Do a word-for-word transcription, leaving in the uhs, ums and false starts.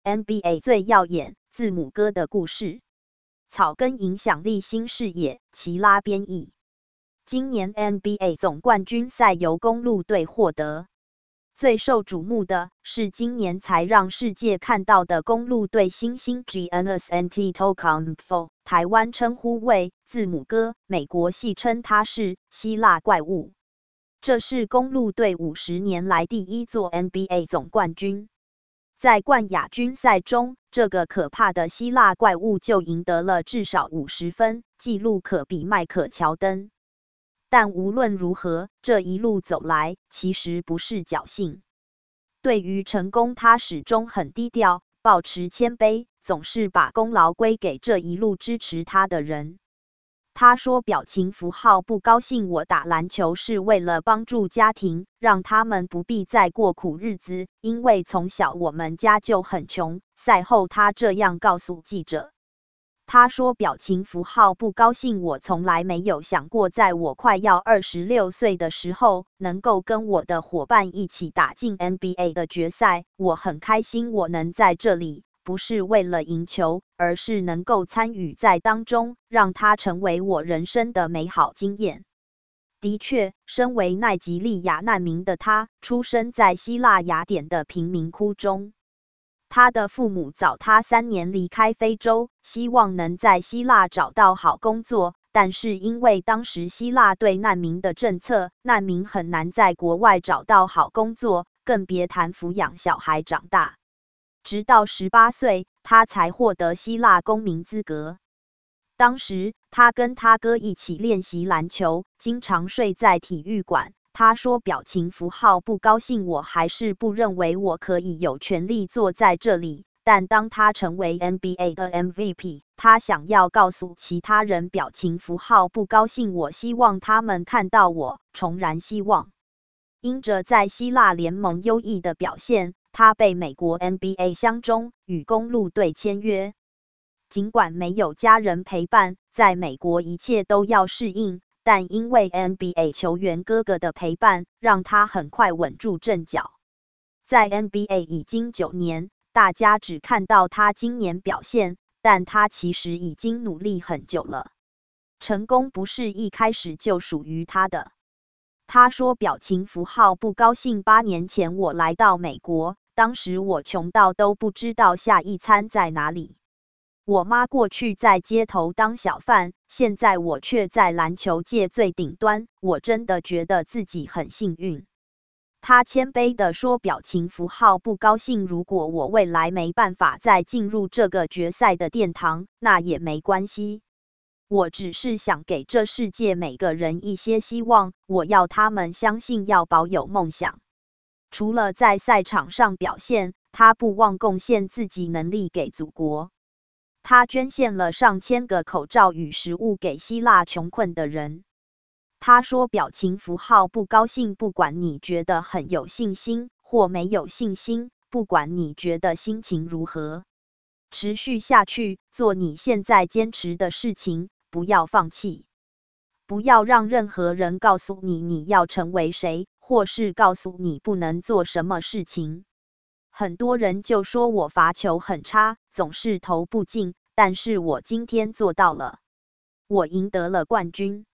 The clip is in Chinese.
N B A 最耀眼字母哥的故事。草根影响力新视野，齐拉编译。今年 N B A 总冠军赛由公鹿队获得。最受瞩目的是今年才让世界看到的公鹿队新星 Giannis Antetokounmpo， 台湾称呼为字母哥，美国戏称他是希腊怪物。这是公鹿队五十年来第一座 N B A 总冠军。在冠亚军赛中，这个可怕的希腊怪物就赢得了至少五十分，纪录可比迈克乔丹。但无论如何，这一路走来其实不是侥幸。对于成功，他始终很低调，保持谦卑，总是把功劳归给这一路支持他的人。他说表情符号不高兴，我打篮球是为了帮助家庭，让他们不必再过苦日子，因为从小我们家就很穷。赛后他这样告诉记者。他说表情符号不高兴，我从来没有想过在我快要二十六岁的时候能够跟我的伙伴一起打进 N B A 的决赛，我很开心我能在这里，不是为了赢球，而是能够参与在当中，让它成为我人生的美好经验。的确，身为奈及利亚难民的他，出生在希腊雅典的贫民窟中。他的父母早他三年离开非洲，希望能在希腊找到好工作，但是因为当时希腊对难民的政策，难民很难在国外找到好工作，更别谈抚养小孩长大。直到十八岁，他才获得希腊公民资格。当时，他跟他哥一起练习篮球，经常睡在体育馆。他说表情符号不高兴，我还是不认为我可以有权利坐在这里。但当他成为 N B A 的 M V P， 他想要告诉其他人表情符号不高兴，我希望他们看到我，重燃希望。因着在希腊联盟优异的表现，他被美国 N B A 相中，与公鹿队签约。尽管没有家人陪伴，在美国一切都要适应，但因为 N B A 球员哥哥的陪伴，让他很快稳住阵脚。在 N B A 已经九年，大家只看到他今年表现，但他其实已经努力很久了。成功不是一开始就属于他的。他说表情符号不高兴，八年前我来到美国，当时我穷到都不知道下一餐在哪里。我妈过去在街头当小贩，现在我却在篮球界最顶端，我真的觉得自己很幸运。他谦卑地说表情符号不高兴，如果我未来没办法再进入这个决赛的殿堂，那也没关系。我只是想给这世界每个人一些希望，我要他们相信，要保有梦想。除了在赛场上表现，他不忘贡献自己能力给祖国。他捐献了上千个口罩与食物给希腊穷困的人。他说表情符号不高兴，不管你觉得很有信心或没有信心，不管你觉得心情如何，持续下去，做你现在坚持的事情，不要放弃。不要让任何人告诉你你要成为谁，或是告诉你不能做什么事情。很多人就说我罚球很差，总是投不进，但是我今天做到了，我赢得了冠军。